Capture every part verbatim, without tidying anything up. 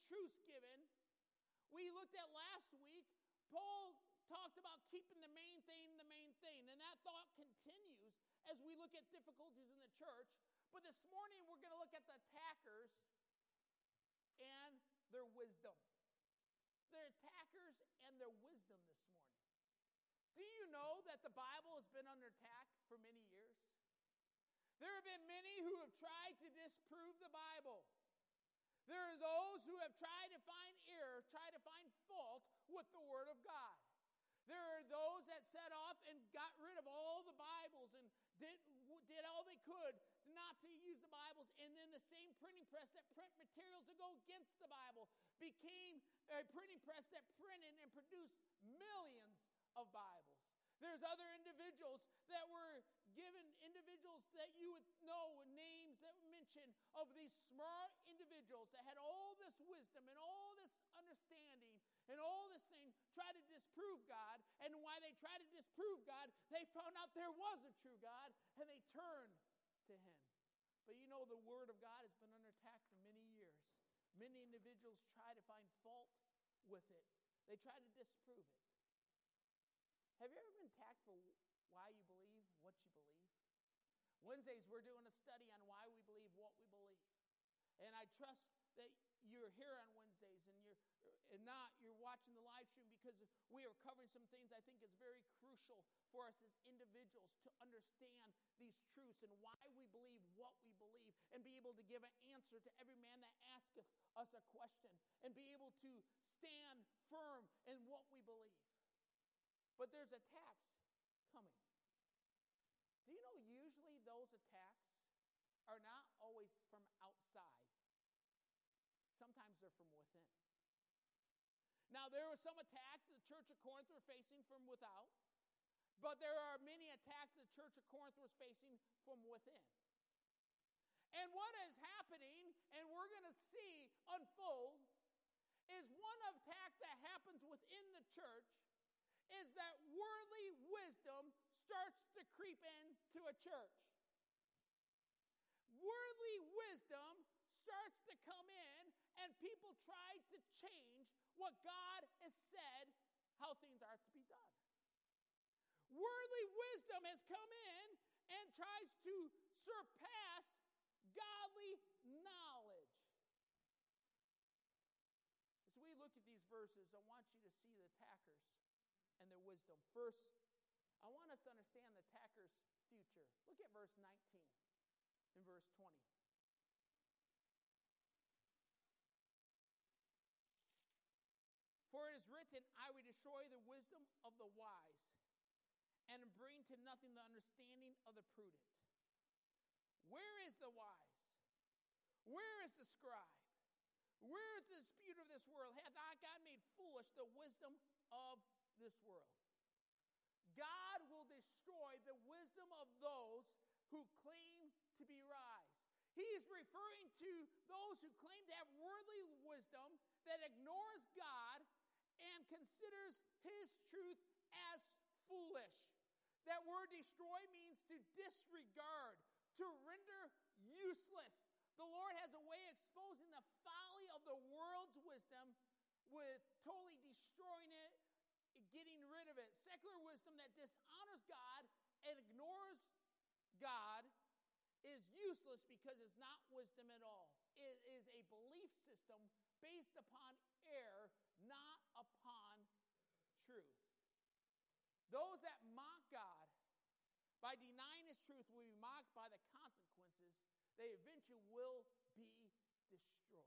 truths given. We looked at last week, Paul talked about keeping the main thing the main thing. And that thought continues as we look at difficulties in the church. But this morning we're going to look at the attackers and their wisdom. Their attackers and their wisdom this morning. Do you know that the Bible has been under attack for many years? There have been many who have tried to disprove the Bible. There are those who have tried to find error, tried to find fault with the Word of God. There are those that set off and got rid of all the Bibles and did, did all they could not to use the Bibles. And then the same printing press that print materials that go against the Bible became a printing press that printed and produced millions of Bibles. There's other individuals that were given, individuals that you would know, names that were mentioned of these smart individuals that had all this wisdom and all this understanding and all this thing, try to disprove God. And why they tried to disprove God, they found out there was a true God and they turned to Him. But you know, the Word of God has been under attack for many years. Many individuals try to find fault with it. They try to disprove it. Have you ever been attacked for why you believe what you believe? Wednesdays, we're doing a study on why we believe what we believe. And I trust that you're here on Wednesdays and you're and not you're watching the live stream, because we are covering some things I think is very crucial for us as individuals to understand these truths and why we believe what we believe, and be able to give an answer to every man that asketh us a question, and be able to stand firm in what we believe. But there's attacks coming. Do you know usually those attacks are not always from outside? Sometimes they're from within. Now, there were some attacks the church of Corinth were facing from without, but there are many attacks the church of Corinth was facing from within. And what is happening, and we're going to see unfold, is one attack that happens within the church is that worldly wisdom starts to creep into a church. Worldly wisdom starts to come in, and people try to change what God has said how things are to be done. Worldly wisdom has come in and tries to surpass godly knowledge. As we look at these verses, I want you to see the attackers and their wisdom. First, I want us to understand the attacker's future. Look at verse nineteen and verse twenty. For it is written, I will destroy the wisdom of the wise, and bring to nothing the understanding of the prudent. Where is the wise? Where is the scribe? Where is the disputer of this world? Hath not God made foolish the wisdom of this world? God will destroy the wisdom of those who claim to be wise. He is referring to those who claim to have worldly wisdom that ignores God and considers His truth as foolish. That word destroy means to disregard, to render useless. The Lord has a way of exposing the folly of the world's wisdom with totally destroying it, getting rid of it. Secular wisdom that dishonors God and ignores God is useless because it's not wisdom at all. It is a belief system based upon error, not upon truth. Those that mock God by denying His truth will be mocked by the consequences. They eventually will be destroyed.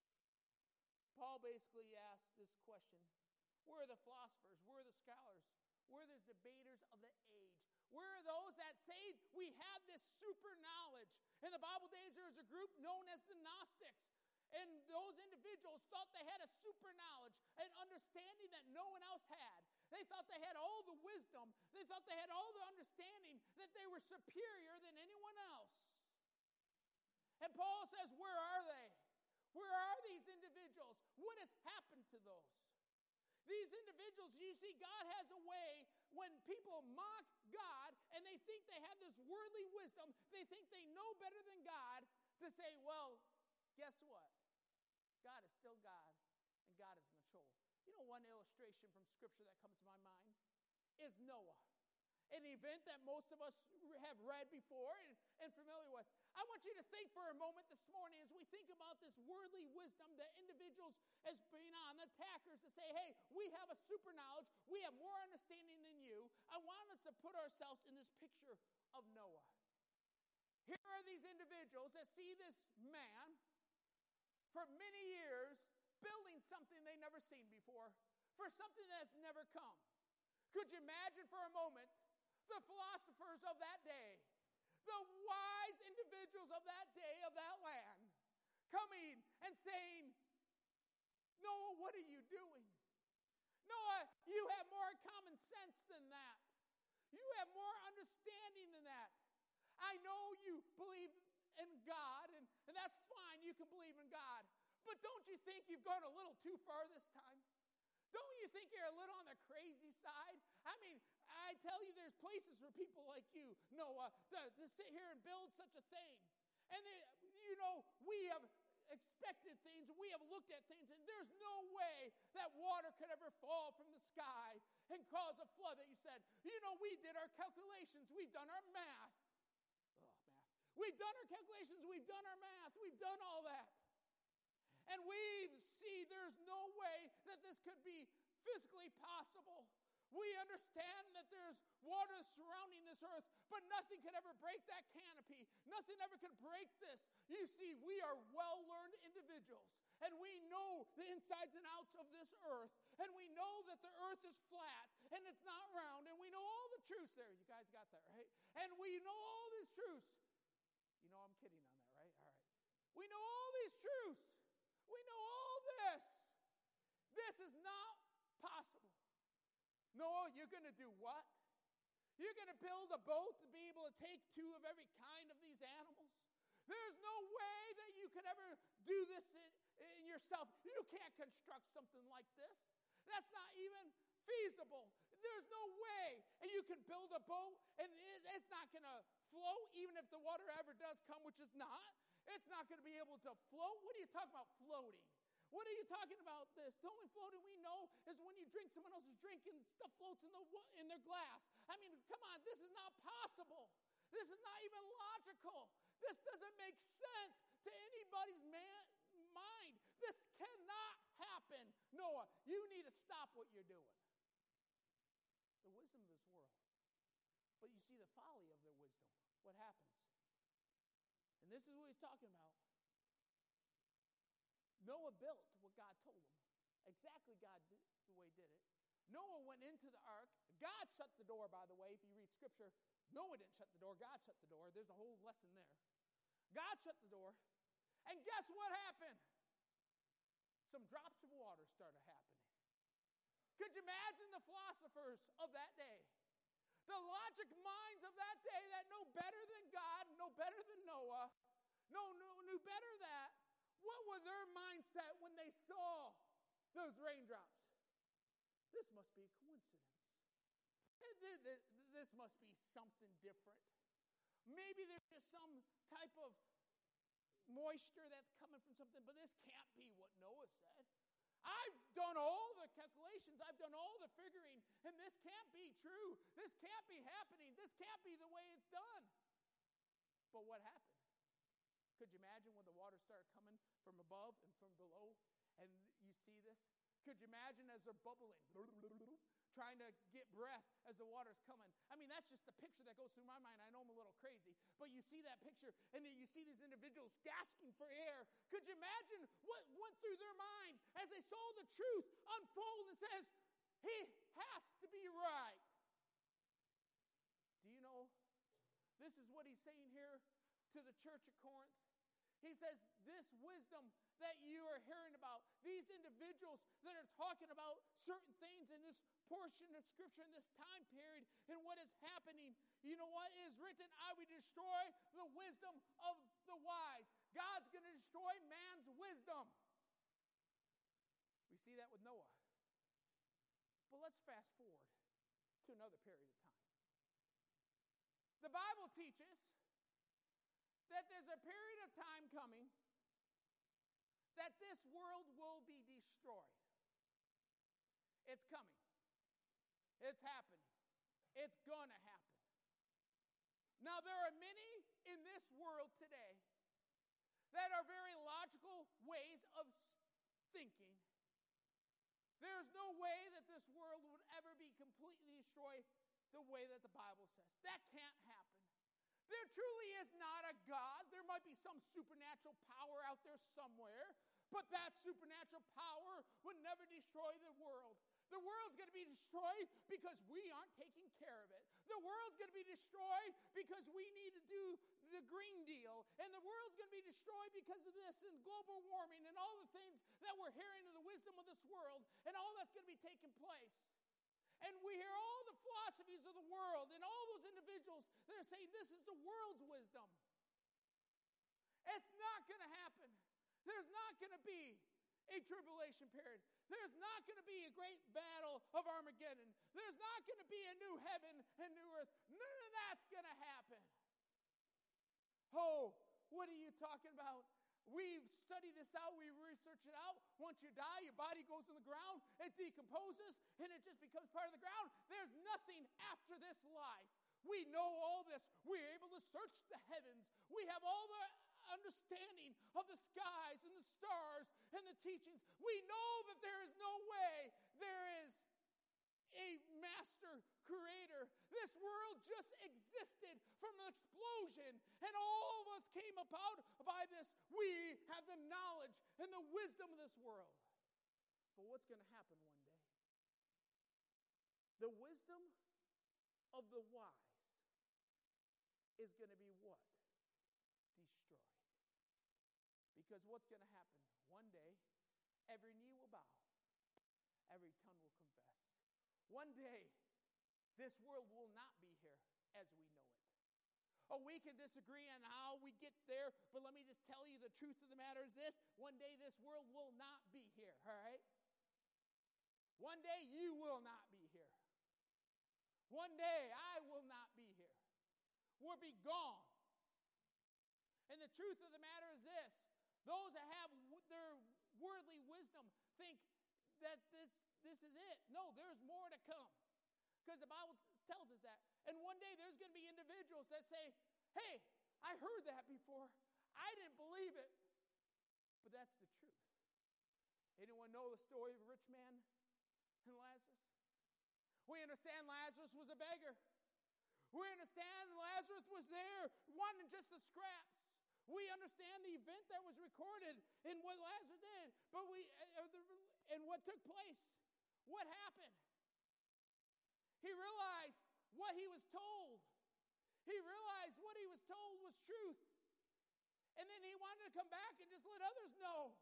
Paul basically asks this question: where are the philosophers? Where are the scholars? Where are the debaters of the age? Where are those that say we have this super knowledge? In the Bible days, there was a group known as the Gnostics. And those individuals thought they had a super knowledge, an understanding that no one else had. They thought they had all the wisdom. They thought they had all the understanding, that they were superior than anyone else. And Paul says, where are they? Where are these individuals? What has happened to those? These individuals, you see, God has a way when people mock God and they think they have this worldly wisdom, they think they know better than God, to say, well, guess what? God has still God, and God is in control. You know, one illustration from Scripture that comes to my mind is Noah. An event that most of us have read before and, and familiar with. I want you to think for a moment this morning as we think about this worldly wisdom that individuals as being on the attackers to say, hey, we have a super knowledge, we have more understanding than you. I want us to put ourselves in this picture of Noah. Here are these individuals that see this man for many years building something they've never seen before, for something that's never come. Could you imagine for a moment the philosophers of that day, the wise individuals of that day, of that land, coming and saying, Noah, what are you doing? Noah, you have more common sense than that. You have more understanding than that. I know you believe in God, and, and that's fine, you can believe in God. But don't you think you've gone a little too far this time? Don't you think you're a little on the crazy side? I mean, I tell you, there's places for people like you, Noah, to, to sit here and build such a thing. And, they, you know, we have expected things, we have looked at things, and there's no way that water could ever fall from the sky and cause a flood that you said, you know, we did our calculations, we've done our math. Oh, math. We've done our calculations, we've done our math, we've done all that. And we see there's no way that this could be physically possible. We understand that there's water surrounding this earth, but nothing could ever break that canopy. Nothing ever could break this. You see, we are well-learned individuals, and we know the insides and outs of this earth, and we know that the earth is flat, and it's not round, and we know all the truths there. You guys got that, right? And we know all these truths. You know I'm kidding on that, right? All right. We know all these truths. We know all this. This is not possible. Noah, you're going to do what? You're going to build a boat to be able to take two of every kind of these animals? There's no way that you could ever do this in, in yourself. You can't construct something like this. That's not even feasible. There's no way. And you can build a boat and it's not going to float even if the water ever does come, which is not. It's not going to be able to float. What are you talking about floating? What are you talking about this? The only floating we know is when you drink someone else's drink and stuff floats in, the, in their glass. I mean, come on, this is not possible. This is not even logical. This doesn't make sense to anybody's man, mind. This cannot happen. Noah, you need to stop what you're doing. The wisdom of this world. But you see the folly of their wisdom. What happens? And this is what he's talking about. Noah built what God told him. Exactly God did, the way he did it. Noah went into the ark. God shut the door, by the way. If you read Scripture, Noah didn't shut the door. God shut the door. There's a whole lesson there. God shut the door. And guess what happened? Some drops of water started happening. Could you imagine the philosophers of that day? The logic minds of that day that know better than God, know better than Noah, know, knew, knew better that. What was their mindset when they saw those raindrops? This must be a coincidence. This must be something different. Maybe there's just some type of moisture that's coming from something, but this can't be what Noah said. I've done all the calculations. I've done all the figuring, and this can't be true. This can't be happening. This can't be the way it's done. But what happened? Could you imagine when the water started coming from above and from below, and you see this? Could you imagine as they're bubbling, trying to get breath as the water's coming? I mean, that's just the picture that goes through my mind. I know I'm a little crazy, but you see that picture, and then you see these individuals gasping for air. Could you imagine what went through their minds as they saw the truth unfold and says, he has to be right? Do you know, this is what he's saying here to the church at Corinth. He says, this wisdom that you are hearing about, these individuals that are talking about certain things in this portion of Scripture, in this time period, and what is happening, you know what is written? I will destroy the wisdom of the wise. God's going to destroy man's wisdom. We see that with Noah. But let's fast forward to another period of time. The Bible teaches that there's a period of time coming that this world will be destroyed. It's coming. It's happening. It's going to happen. Now, there are many in this world today that are very logical ways of thinking. There's no way that this world would ever be completely destroyed the way that the Bible says. That can't happen. There truly is not a God. There might be some supernatural power out there somewhere, but that supernatural power would never destroy the world. The world's going to be destroyed because we aren't taking care of it. The world's going to be destroyed because we need to do the Green Deal. And the world's going to be destroyed because of this and global warming and all the things that we're hearing in the wisdom of this world and all that's going to be taking place. And we hear all the philosophies of the world and all those individuals that are saying this is the world's wisdom. It's not going to happen. There's not going to be a tribulation period. There's not going to be a great battle of Armageddon. There's not going to be a new heaven and new earth. None of that's going to happen. Oh, what are you talking about? We've studied this out. We researched it out. Once you die, your body goes in the ground. It decomposes, and it just becomes part of the ground. There's nothing after this life. We know all this. We're able to search the heavens. We have all the understanding of the skies and the stars and the teachings. We know that there is no way there is a master creator. This world just existed from an explosion, and all of us came about by this. We have the knowledge and the wisdom of this world. But what's going to happen one day? The wisdom of the wise is going to be what? Destroyed. Because what's going to happen? One day, every knee will bow. Every tongue will confess. One day, this world will not be here as we know it. Oh, we can disagree on how we get there, but let me just tell you the truth of the matter is this. One day, this world will not be here, all right? One day, you will not be here. One day, I will not be here. We'll be gone. And the truth of the matter is this. Those that have w- their worldly wisdom think that this, this is it. No, there's more to come. Because the Bible t- tells us that. And one day there's going to be individuals that say, hey, I heard that before. I didn't believe it. But that's the truth. Anyone know the story of a rich man and Lazarus? We understand Lazarus was a beggar. We understand Lazarus was there wanting just the scraps. We understand the event that was recorded in what Lazarus did, but we uh, the, and what took place. What happened? He realized what he was told. He realized what he was told was truth. And then he wanted to come back and just let others know.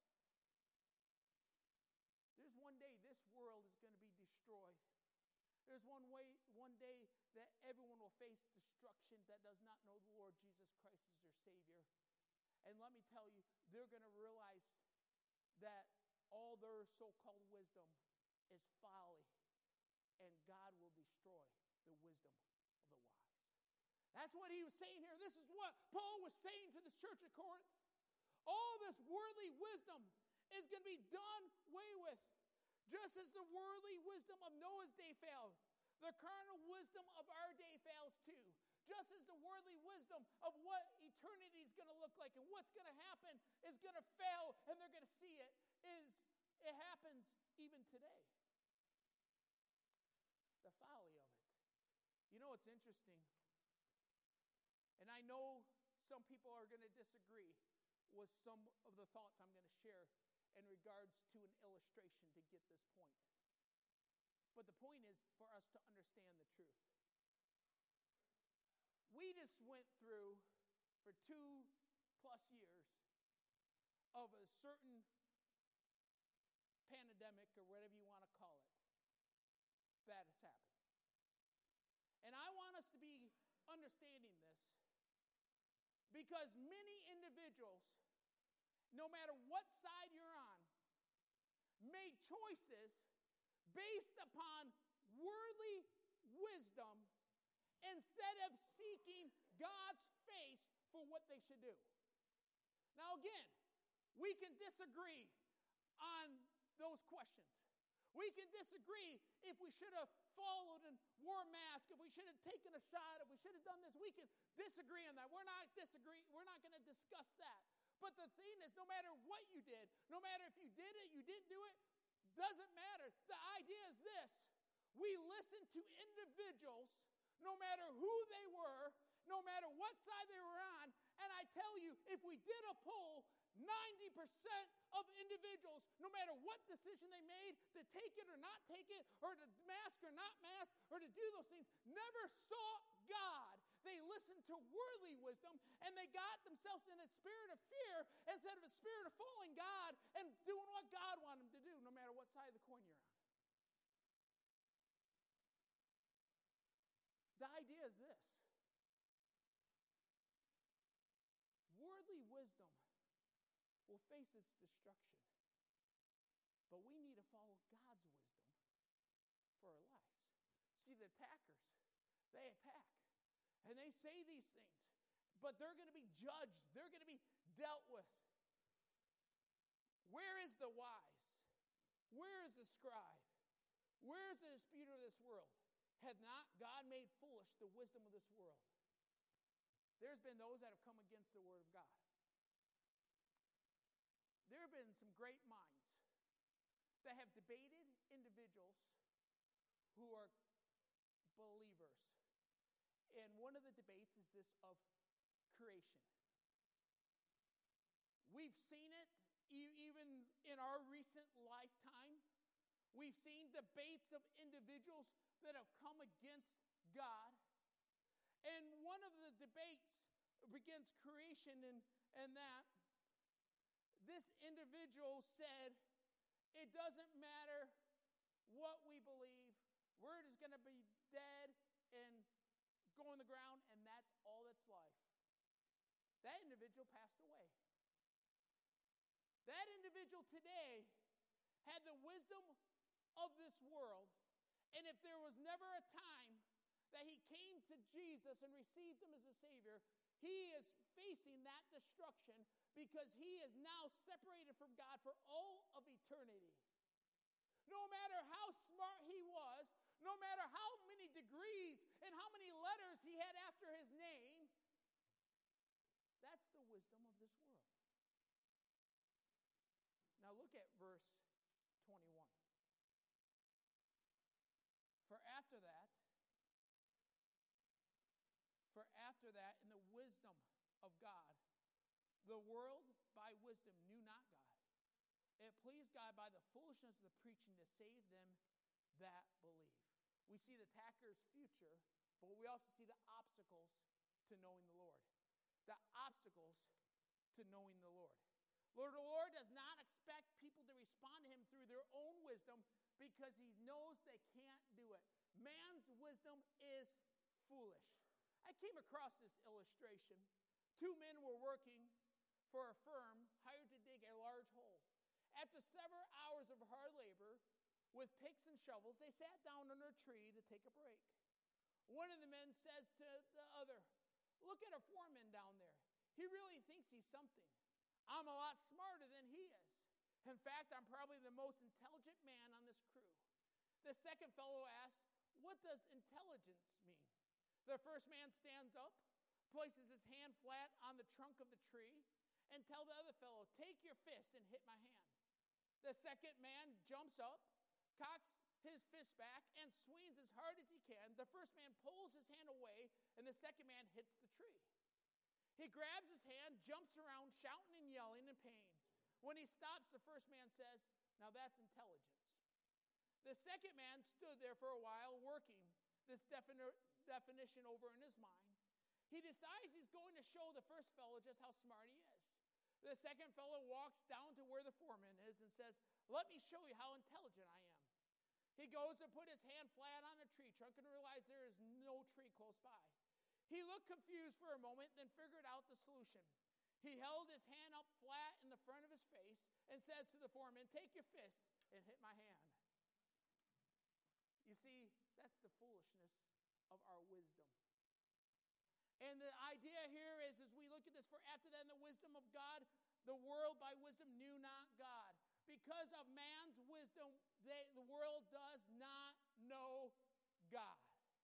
There's one day this world is going to be destroyed. There's one way, one day that everyone will face destruction that does not know the Lord Jesus Christ as their Savior. And let me tell you, they're going to realize that all their so-called wisdom is folly, and God will destroy the wisdom of the wise. That's what he was saying here. This is what Paul was saying to this church at Corinth. All this worldly wisdom is going to be done away with. Just as the worldly wisdom of Noah's day failed, the carnal wisdom of our day fails too. Just as the worldly wisdom of what eternity is going to look like and what's going to happen is going to fail and they're going to see it, is it happens even today. The folly of it. You know what's interesting? And I know some people are going to disagree with some of the thoughts I'm going to share in regards to an illustration to get this point. But the point is for us to understand the truth. We just went through, for two plus years, of a certain pandemic or whatever you want to call it that has happened. And I want us to be understanding this because many individuals, no matter what side you're on, made choices based upon worldly wisdom instead of seeking God's face for what they should do. Now again, We can disagree on those questions. We can disagree if we should have followed and wore a mask, if we should have taken a shot, if we should have done this. We can disagree on that. We're not disagree. We're not going to discuss that. But the thing is, no matter what you did, no matter if you did it, you didn't do it, doesn't matter. The idea is this. We listen to individuals, no matter who they were, no matter what side they were on. And I tell you, if we did a poll, ninety percent of individuals, no matter what decision they made to take it or not take it, or to mask or not mask, or to do those things, never sought God. They listened to worldly wisdom, and they got themselves in a spirit of fear instead of a spirit of following God and doing what God wanted them to do, no matter what side of the coin you're on. The idea is this. Worldly wisdom will face its destruction. But we need to follow God's wisdom for our lives. See, the attackers, they attack. And they say these things. But they're going to be judged. They're going to be dealt with. Where is the wise? Where is the scribe? Where is the disputer of this world? Had not God made foolish the wisdom of this world? There's been those that have come against the word of God. There have been some great minds that have debated individuals who are believers. And one of the debates is this of creation. We've seen it even in our recent lifetime. We've seen debates of individuals that have come against God. And one of the debates against creation and, and that, this individual said, it doesn't matter what we believe. We're just going to be dead and go on the ground, and that's all that's life. That individual passed away. That individual today had the wisdom of this world, and if there was never a time that he came to Jesus and received him as a Savior, he is facing that destruction because he is now separated from God for all of eternity. No matter how smart he was, no matter how many degrees and how many letters he had after his name, that's the wisdom of this world. Now look at verse twenty-one. For after that, For after that, in the wisdom of God, the world by wisdom knew not God. It pleased God by the foolishness of the preaching to save them that believe. We see the attacker's future, but we also see the obstacles to knowing the Lord. The obstacles to knowing the Lord. Lord, the Lord does not expect people to respond to him through their own wisdom because he knows they can't do it. Man's wisdom is foolish. I came across this illustration. Two men were working for a firm hired to dig a large hole. After several hours of hard labor with picks and shovels, they sat down under a tree to take a break. One of the men says to the other, "Look at our foreman down there. He really thinks he's something. I'm a lot smarter than he is. In fact, I'm probably the most intelligent man on this crew." The second fellow asked, "What does intelligence mean?" The first man stands up, places his hand flat on the trunk of the tree, and tells the other fellow, "Take your fist and hit my hand." The second man jumps up, cocks his fist back, and swings as hard as he can. The first man pulls his hand away, and the second man hits the tree. He grabs his hand, jumps around, shouting and yelling in pain. When he stops, the first man says, "Now that's intelligence." The second man stood there for a while working this defini- definition over in his mind. He decides he's going to show the first fellow just how smart he is. The second fellow walks down to where the foreman is and says, "Let me show you how intelligent I am." He goes to put his hand flat on a tree trunk and realized there is no tree close by. He looked confused for a moment, then figured out the solution. He held his hand up flat in the front of his face and says to the foreman, "Take your fist and hit my hand." You see, that's the foolishness of our wisdom. And the idea here is, as we look at this, for after then the wisdom of God, the world by wisdom knew not God. Because of man's wisdom, they, the world does not know God.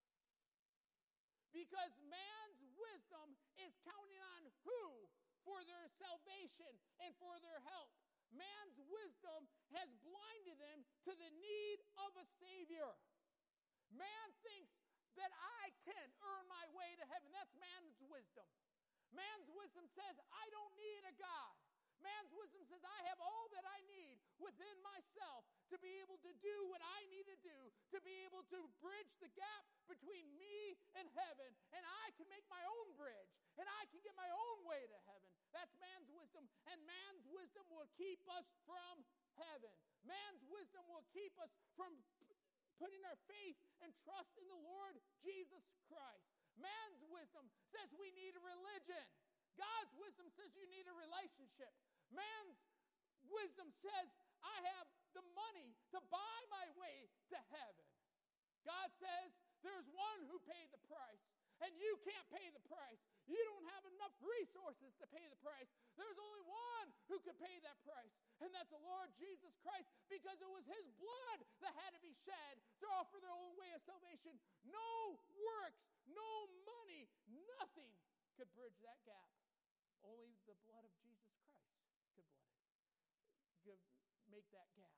Because man's wisdom is counting on who for their salvation and for their help. Man's wisdom has blinded them to the need of a Savior. Man thinks that I can earn my way to heaven. That's man's wisdom. Man's wisdom says, I don't need a God. Man's wisdom says, I have all that I need within myself to be able to do what I need to do, to be able to bridge the gap between me and heaven, and I can make my own bridge, and I can get my own way to heaven. That's man's wisdom, and man's wisdom will keep us from heaven. Man's wisdom will keep us from putting our faith and trust in the Lord Jesus Christ. Man's wisdom says we need a religion. God's wisdom says you need a relationship. Man's wisdom says, I have the money to buy my way to heaven. God says, there's one who paid the price, and you can't pay the price. You don't have enough resources to pay the price. There's only one who could pay that price, and that's the Lord Jesus Christ, because it was his blood that had to be shed to offer their own way of salvation. No works, no money, nothing could bridge that gap. Only the blood of Jesus Christ could blood it, make that gap.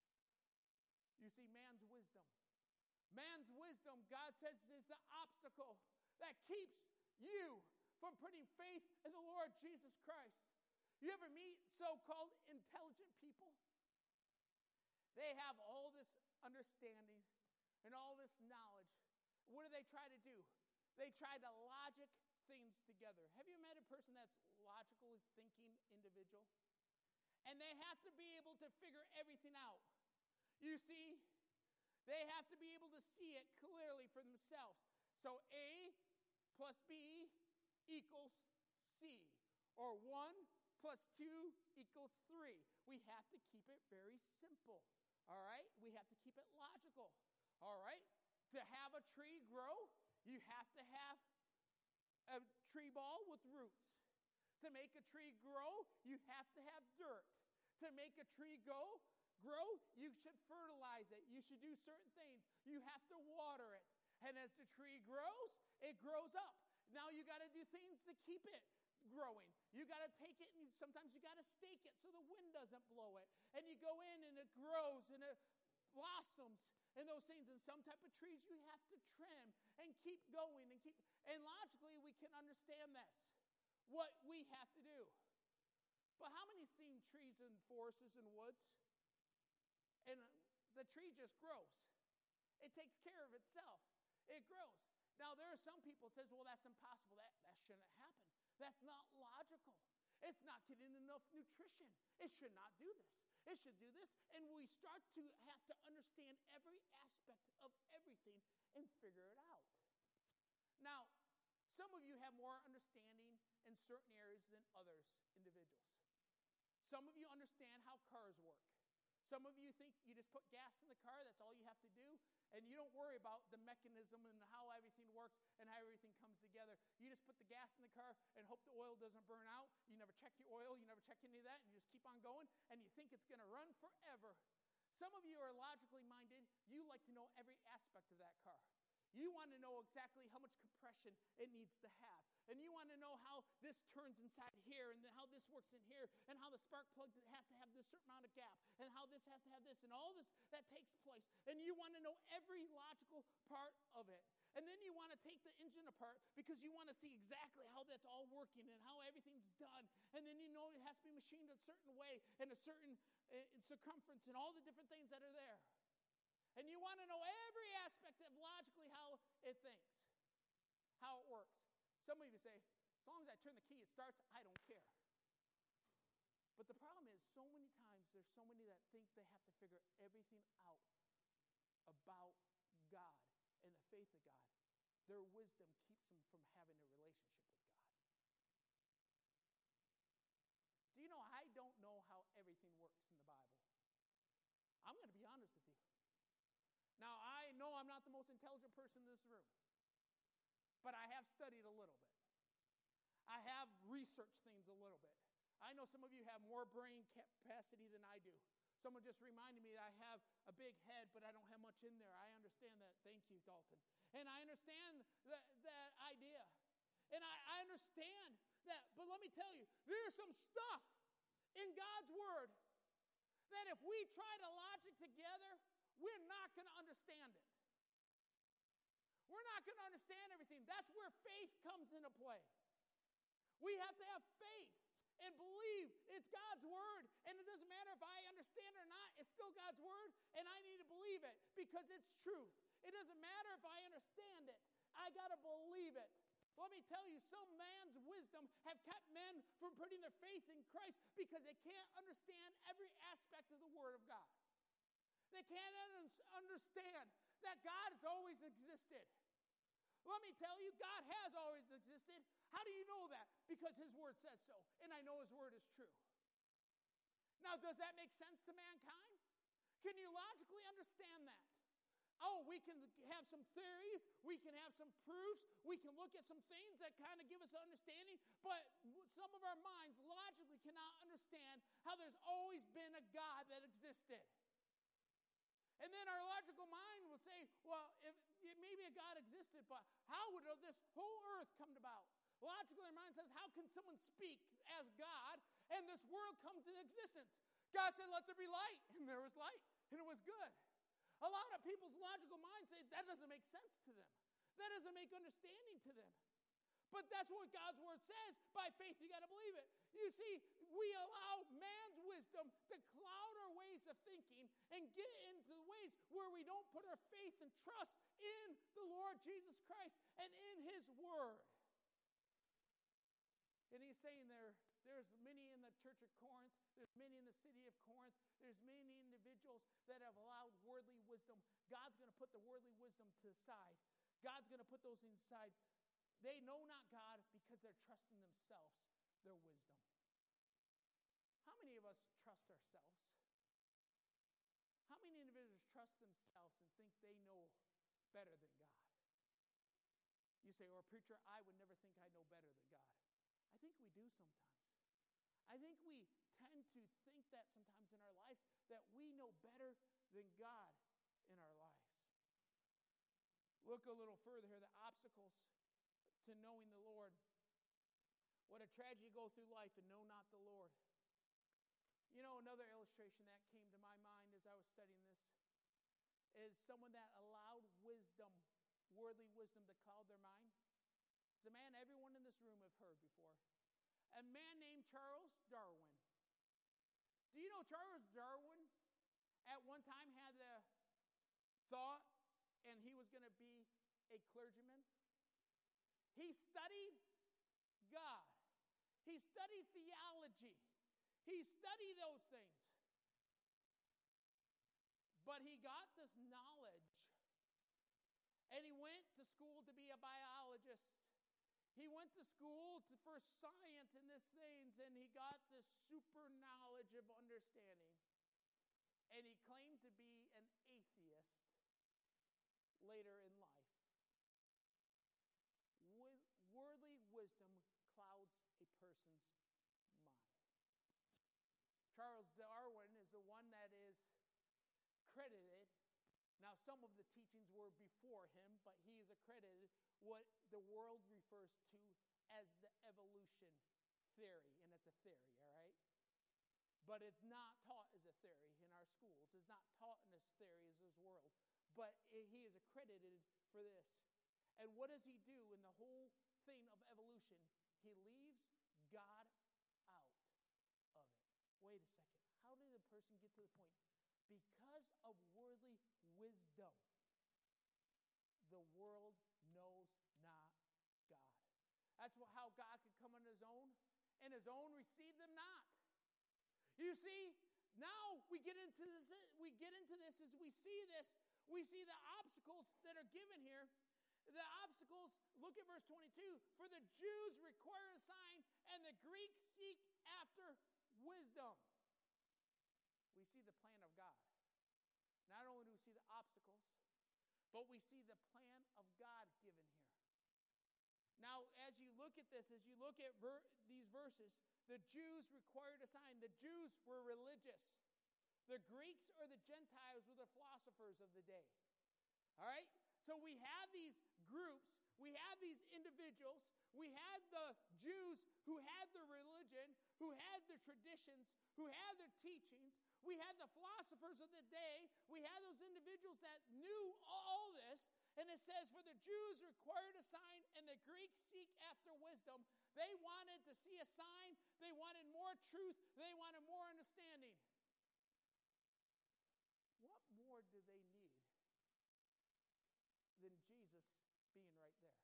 You see, man's wisdom. Man's wisdom, God says, is the obstacle that keeps you from putting faith in the Lord Jesus Christ. You ever meet so-called intelligent people? They have all this understanding and all this knowledge. What do they try to do? They try to logic things together. Have you met a person that's logically thinking individual? And they have to be able to figure everything out. You see, they have to be able to see it clearly for themselves. So A plus B equals C, or one plus two equals three. We have to keep it very simple, all right? We have to keep it logical, all right? To have a tree grow, you have to have a tree ball with roots. To make a tree grow, you have to have dirt. To make a tree go, grow, you should fertilize it. You should do certain things. You have to water it. And as the tree grows, it grows up. Now you got to do things to keep it growing. You got to take it, and sometimes you got to stake it so the wind doesn't blow it. And you go in, and it grows, and it blossoms, and those things. And some type of trees you have to trim and keep going and keep. And logically, we can understand this, what we have to do. But how many seen trees in forests and woods? And the tree just grows. It takes care of itself. It grows. Now, there are some people who says, well, that's impossible. That, that shouldn't happen. That's not logical. It's not getting enough nutrition. It should not do this. It should do this. And we start to have to understand every aspect of everything and figure it out. Now, some of you have more understanding in certain areas than others individuals. Some of you understand how cars work. Some of you think you just put gas in the car, that's all you have to do, and you don't worry about the mechanism and how everything works and how everything comes together. You just put the gas in the car and hope the oil doesn't burn out. You never check your oil, you never check any of that, and you just keep on going, and you think it's going to run forever. Some of you are logically minded. You like to know every aspect of that car. You want to know exactly how much compression it needs to have. And you want to know how this turns inside here, and then how this works in here, and how the spark plug has to have this certain amount of gap, and how this has to have this, and all this that takes place. And you want to know every logical part of it. And then you want to take the engine apart because you want to see exactly how that's all working and how everything's done. And then you know it has to be machined a certain way and a certain uh, circumference and all the different things that are there. And you want to know every aspect of logically how it thinks, how it works. Some of you say, as long as I turn the key, it starts, I don't care. But the problem is, so many times, there's so many that think they have to figure everything out about God and the faith of God. Their wisdom keeps them from having a relationship with God. Do you know, I don't know how everything works in the Bible. I'm going to be honest with you. Now, I know I'm not the most intelligent person in this room, but I have studied a little bit. I have researched things a little bit. I know some of you have more brain capacity than I do. Someone just reminded me that I have a big head, but I don't have much in there. I understand that. Thank you, Dalton. And I understand that, that idea. And I, I understand that. But let me tell you, there's some stuff in God's Word that if we try to logic together, we're not going to understand it. We're not going to understand everything. That's where faith comes into play. We have to have faith and believe it's God's Word. And it doesn't matter if I understand it or not, it's still God's Word, and I need to believe it because it's truth. It doesn't matter if I understand it. I got to believe it. Let me tell you, some man's wisdom have kept men from putting their faith in Christ because they can't understand every aspect of the Word of God. They can't understand that God has always existed. Let me tell you, God has always existed. How do you know that? Because His Word says so, and I know His Word is true. Now, does that make sense to mankind? Can you logically understand that? Oh, we can have some theories, we can have some proofs, we can look at some things that kind of give us an understanding, but some of our minds logically cannot understand how there's always been a God that existed. And then our logical mind will say, well, if, if maybe a God existed, but how would this whole earth come about? Logically, our mind says, how can someone speak as God and this world comes into existence? God said, let there be light, and there was light, and it was good. A lot of people's logical minds say that doesn't make sense to them. That doesn't make understanding to them. But that's what God's Word says. By faith, you got to believe it. You see, we allow man's wisdom to cloud our ways of thinking and get into the ways where we don't put our faith and trust in the Lord Jesus Christ and in His Word. And He's saying there, there's many in the church of Corinth, there's many in the city of Corinth, there's many individuals that have allowed worldly wisdom. God's going to put the worldly wisdom to the side. God's going to put those inside. They know not God because they're trusting themselves, their wisdom. How many of us trust ourselves? How many individuals trust themselves and think they know better than God? You say, or preacher, I would never think I know better than God. I think we do sometimes. I think we tend to think that sometimes in our lives, that we know better than God in our lives. Look a little further here, the obstacles to knowing the Lord. What a tragedy to go through life and know not the Lord. You know, another illustration that came to my mind as I was studying this is someone that allowed wisdom, worldly wisdom, to cloud their mind. It's a man everyone in this room have heard before. A man named Charles Darwin. Do you know Charles Darwin at one time had the thought and he was going to be a clergyman? He studied God. He studied theology. He studied those things. But he got this knowledge. And he went to school to be a biologist. He went to school to, for science and these things, and he got this super knowledge of understanding. And he claimed to be an atheist later in life. Worldly wisdom clouds a person's mind. Charles Darwin is the one that is credited. Now, some of the teachings were before him, but he is accredited what the world refers to as the evolution theory. And it's a theory, all right? But it's not taught as a theory in our schools. It's not taught in this theory as this world. But it, he is accredited for this. And what does he do in the whole thing of evolution? He leaves God out of it. Wait a second. How did the person get to the point? Because of worldly wisdom, the world knows not God. That's how God could come on His own, and His own receive them not. You see, now we get into this. We get into this as we see this. We see the obstacles that are given here. The obstacles, look at verse twenty-two. For the Jews require a sign, and the Greeks seek after wisdom. We see the plan of God. Not only do we see the obstacles, but we see the plan of God given here. Now, as you look at this, as you look at ver- these verses, the Jews required a sign. The Jews were religious. The Greeks or the Gentiles were the philosophers of the day. All right? So we have these groups. We have these individuals. We had the Jews who had their religion, who had their traditions, who had their teachings. We had the philosophers of the day. We had those individuals that knew all this. And it says, for the Jews required a sign, and the Greeks seek after wisdom. They wanted to see a sign. They wanted more truth. They wanted more understanding. What more do they need than Jesus being right there?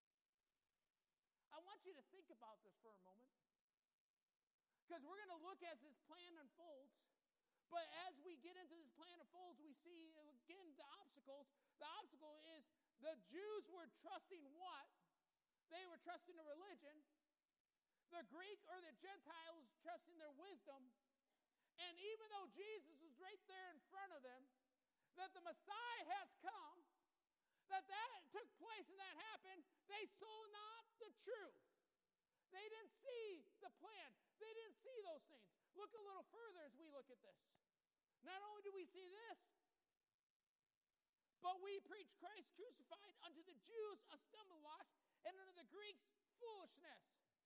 I want you to think about this for a moment. Because we're going to look as this plan unfolds. But as we get into this plan unfolds, we see, again, the obstacles. The obstacle is the Jews were trusting what? They were trusting a religion. The Greek or the Gentiles trusting their wisdom. And even though Jesus was right there in front of them, that the Messiah has come, that that took place and that happened, they saw not the truth. They didn't see the plan. They didn't see those things. Look a little further as we look at this. Not only do we see this, but we preach Christ crucified, unto the Jews a stumbling block, and unto the Greeks foolishness.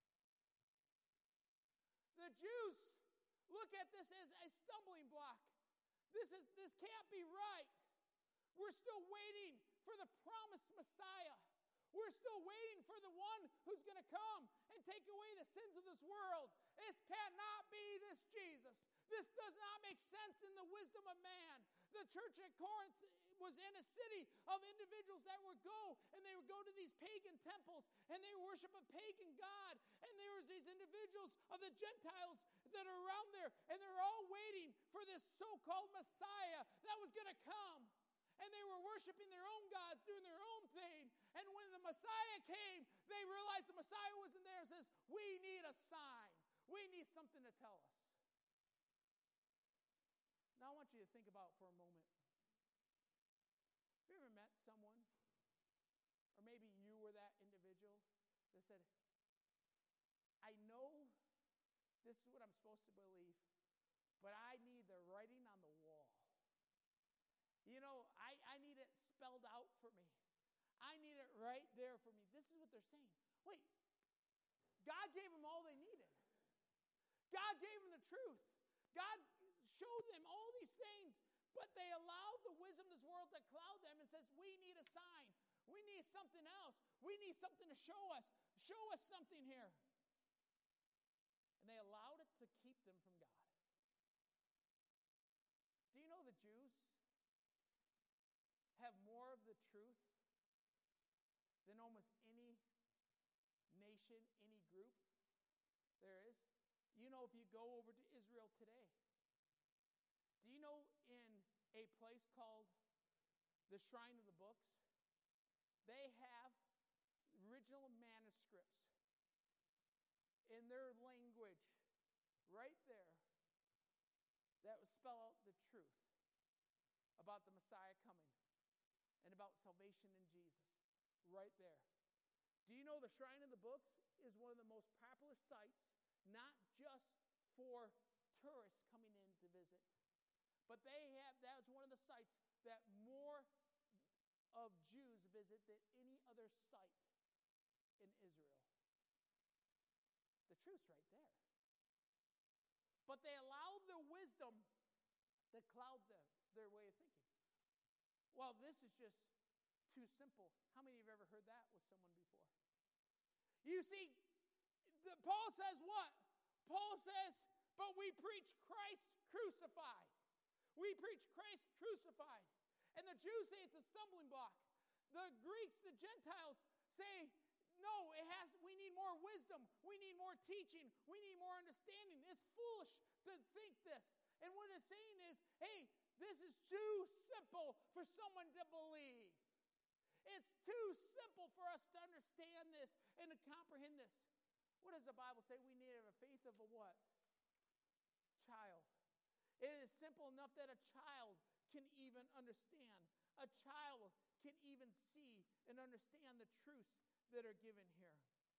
The Jews look at this as a stumbling block. This is this can't be right. We're still waiting for the promised Messiah. We're still waiting for the one who's going to come and take away the sins of this world. This cannot be this Jesus. This does not make sense in the wisdom of man. The church at Corinth was in a city of individuals that would go, and they would go to these pagan temples, and they would worship a pagan god. And there was these individuals of the Gentiles that are around there, and they're all waiting for this so-called Messiah that was going to come. And they were worshiping their own gods, doing their own thing. And when the Messiah came, they realized the Messiah wasn't there and says, we need a sign. We need something to tell us. Now I want you to think about for a moment. Have you ever met someone, or maybe you were that individual, that said, I know this is what I'm supposed to believe, but I need the writing on the wall. You know, I, I need it spelled out for me. I need it right there for me. This is what they're saying. Wait, God gave them all they needed. God gave them the truth. God showed them all these things, but they allowed the wisdom of this world to cloud them and says, we need a sign. We need something else. We need something to show us. Show us something here. And they allowed it to keep them from God. Do you know the Jews have more of the truth than almost any nation, any group there is? You know, if you go over to Israel today, do you know in a place called the Shrine of the Books, they have original manuscripts in their language right there that would spell out the truth about the Messiah coming and about salvation in Jesus, right there. Do you know the Shrine of the Books is one of the most popular sites, not just for tourists coming in to visit, but they have, that's one of the sites that more of Jews visit than any other site in Israel. The truth's right there. But they allowed their wisdom to cloud them, their way of thinking. Well, this is just too simple. How many of you have ever heard that with someone before? You see, the, Paul says what? Paul says, but we preach Christ crucified. We preach Christ crucified. And the Jews say it's a stumbling block. The Greeks, the Gentiles say, no, it has. We need more wisdom. We need more teaching. We need more understanding. It's foolish to think this. And what it's saying is, hey, this is too simple for someone to believe. It's too simple for us to understand this and to comprehend this. What does the Bible say? We need a faith of a what? Child. It is simple enough that a child can even understand. A child can even see and understand the truths that are given here.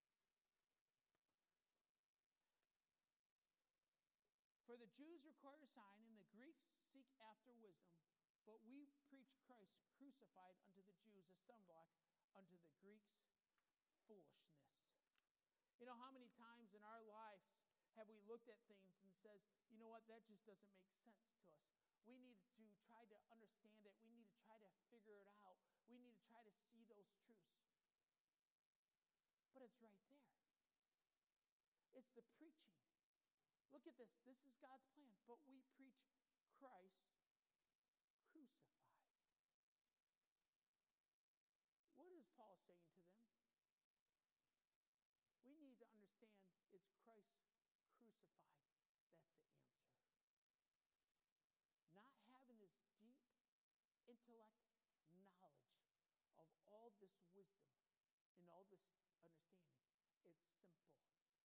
For the Jews require a sign, and the Greeks seek after wisdom. But we preach Christ crucified unto the Jews, a stumbling block, unto the Greeks, foolishness. You know, how many times in our lives have we looked at things and says, you know what, that just doesn't make sense to us. We need to try to understand it. We need to try to figure it out. We need to try to see those truths. But it's right there. It's the preaching. Look at this. This is God's plan. But we preach Christ crucified. What is Paul saying to them? We need to understand it's Christ crucified. That's the answer. Not having this deep intellect knowledge of all this wisdom and all this understanding. It's simple.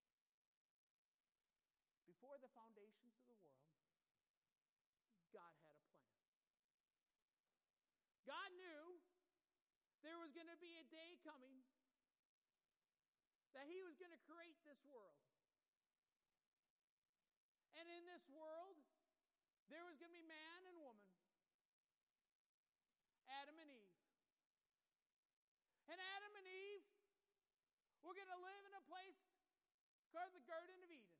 Before the foundations of the world, God had a plan. God knew there was going to be a day coming that he was going to create this world. And in this world, there was going to be man and woman, Adam and Eve. And Adam and Eve were going to live in a place called the Garden of Eden.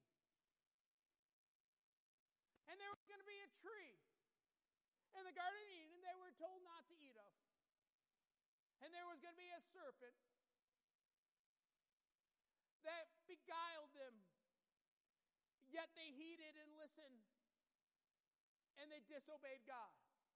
And there was going to be a tree in the Garden of Eden they were told not to eat of. And there was going to be a serpent that beguiled them. Yet they heeded and listened. And they disobeyed God.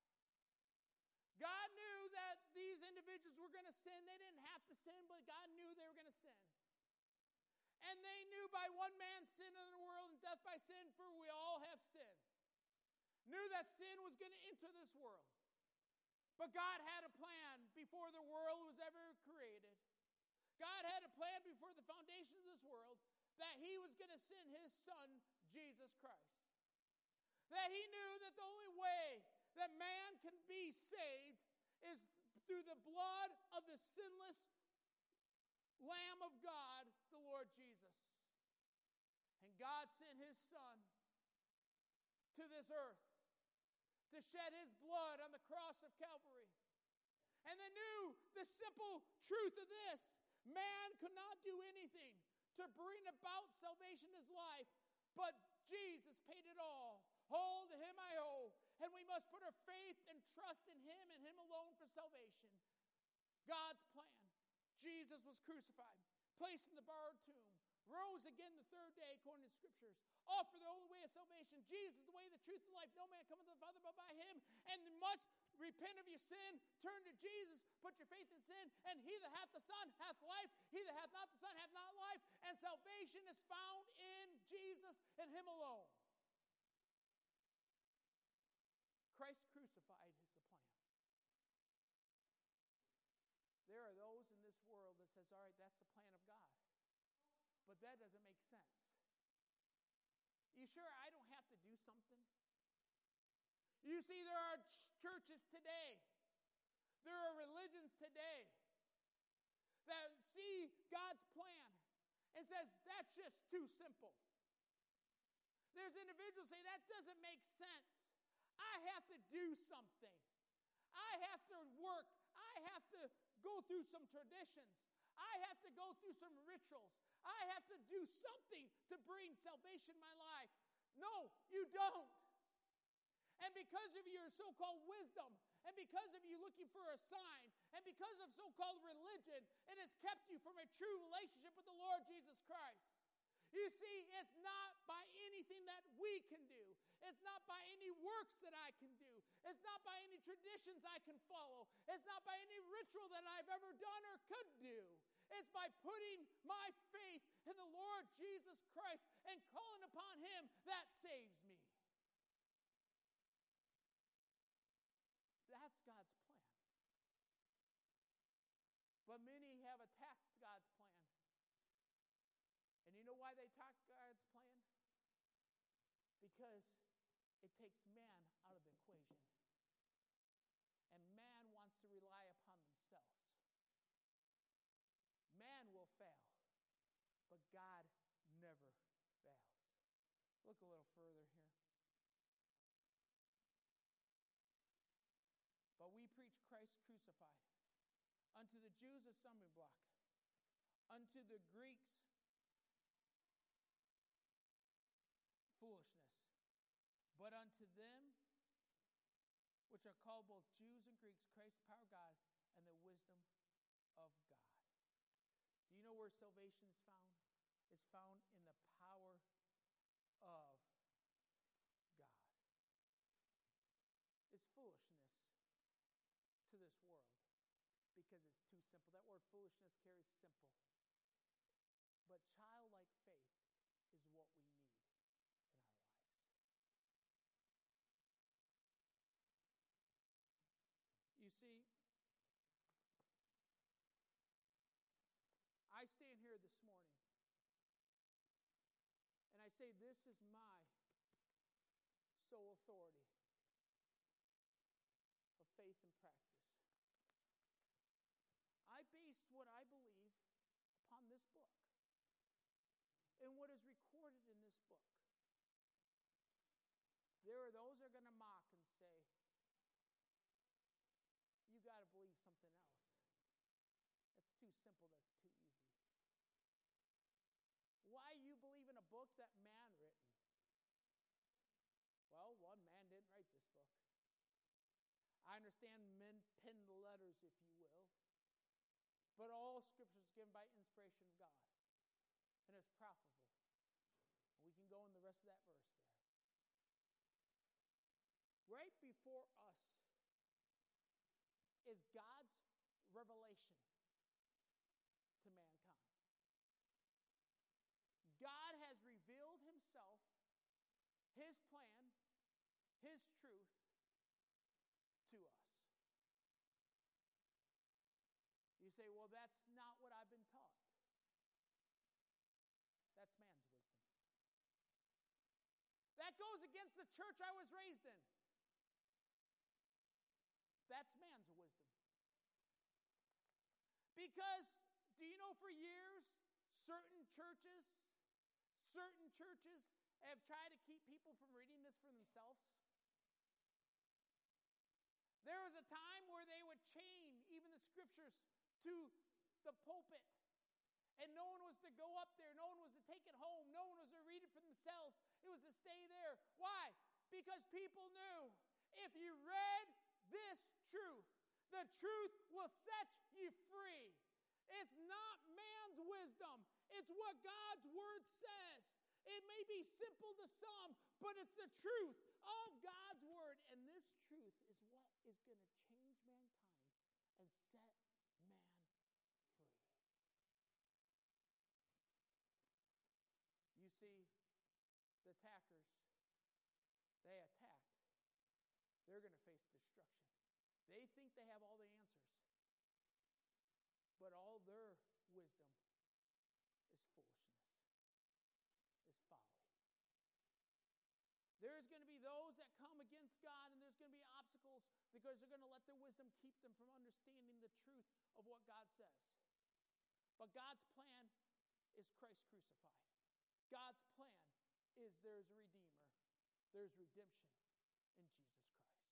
God knew that these individuals were going to sin. They didn't have to sin, but God knew they were going to sin. And they knew by one man's sin in the world and death by sin, for we all have sinned. Knew that sin was going to enter this world. But God had a plan before the world was ever created. God had a plan before the foundation of this world that he was going to send his son, Jesus Christ. That he knew that the only way that man can be saved is through the blood of the sinless Lamb of God, the Lord Jesus. And God sent his son to this earth to shed his blood on the cross of Calvary. And they knew the simple truth of this. Man could not do anything to bring about salvation in his life, but Jesus paid it all. Hold to him I owe. And we must put our faith and trust in him and him alone for salvation. God's plan. Jesus was crucified, placed in the borrowed tomb, rose again the third day according to the Scriptures, offer the only way of salvation. Jesus is the way, the truth, and life. No man cometh to the Father but by him. And you must repent of your sin, turn to Jesus, put your faith in sin, and he that hath the Son hath life. He that hath not the Son hath not life. And salvation is found in Jesus and him alone. Christ crucified is the plan. There are those in this world that says, all right, that's the plan of God. But that doesn't make sense. You sure I don't have to do something? You see, there are churches today, there are religions today that see God's plan and says, that's just too simple. There's individuals say, that doesn't make sense. I have to do something. I have to work. I have to go through some traditions. I have to go through some rituals. I have to do something to bring salvation in my life. No, you don't. And because of your so-called wisdom, and because of you looking for a sign, and because of so-called religion, it has kept you from a true relationship with the Lord Jesus Christ. You see, it's not by anything that we can do. It's not by any works that I can do. It's not by any traditions I can follow. It's not by any ritual that I've ever done or could do. It's by putting my faith in the Lord Jesus Christ and calling upon him that saves me. That's God's plan. But many have attacked God's plan. And you know why they attack God's plan? Because it takes man out of the equation. God never fails. Look a little further here. But we preach Christ crucified. Unto the Jews a stumbling block. Unto the Greeks foolishness. But unto them which are called both Jews and Greeks, Christ the power of God and the wisdom of God. Do you know where salvation is found? It's found in the power of God. It's foolishness to this world because it's too simple. That word foolishness carries simple. But childlike faith is what we need in our lives. You see, I stand here this morning and I say, this is my sole authority of faith and practice. I based what I believe upon this book and what is recorded in this book. There are those that are going to mock and say, you got to believe something else. That's too simple, that's too easy. Why you believe in a book that man written? Well, one man didn't write this book. I understand men penned the letters, if you will. But all Scripture is given by inspiration of God. And it's profitable. We can go in the rest of that verse there. Right before us is God's revelation to mankind. God has revealed himself, his plan, his truth to us. You say, well, that's not what I've been taught. That's man's wisdom. That goes against the church I was raised in. That's man's wisdom. Because, do you know, for years, certain churches, certain churches have tried to keep people from reading this for themselves. There was a time where they would chain even the Scriptures to the pulpit. And no one was to go up there. No one was to take it home. No one was to read it for themselves. It was to stay there. Why? Because people knew if you read this truth, the truth will set you free. It's not man's wisdom. It's what God's Word says. It may be simple to some, but it's the truth of God's Word. And this truth is what is going to change mankind and set man free. You see, the attackers, they attacked. They're going to face destruction. They think they have all the answers. But all their wisdom is foolishness, is folly. There's going to be those that come against God, and there's going to be obstacles because they're going to let their wisdom keep them from understanding the truth of what God says. But God's plan is Christ crucified. God's plan is there's a Redeemer, there's redemption in Jesus Christ.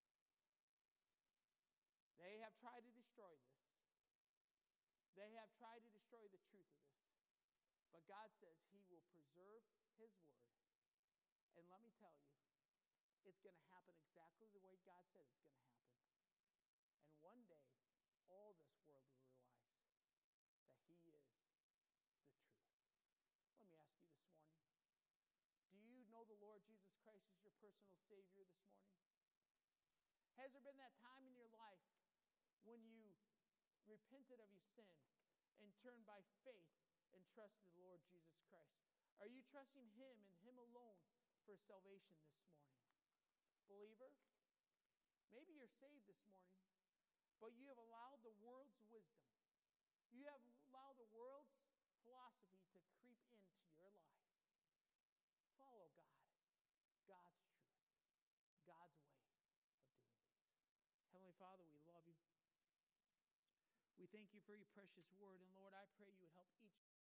They have tried to destroy this. They have tried to destroy the truth of this. But God says he will preserve his word. And let me tell you, it's going to happen exactly the way God said it's going to happen. And one day, all this world will realize that he is the truth. Let me ask you this morning, do you know the Lord Jesus Christ as your personal Savior this morning? Has there been that time in your life when you repented of your sin and turned by faith and trusted the Lord Jesus Christ? Are you trusting him and him alone for salvation this morning? Believer, maybe you're saved this morning, but you have allowed the world's wisdom, you have allowed the world's philosophy to creep into your life. Follow God, God's truth, God's way of doing things. Heavenly Father, we love you. We thank you for your precious word. And Lord, I pray you would help each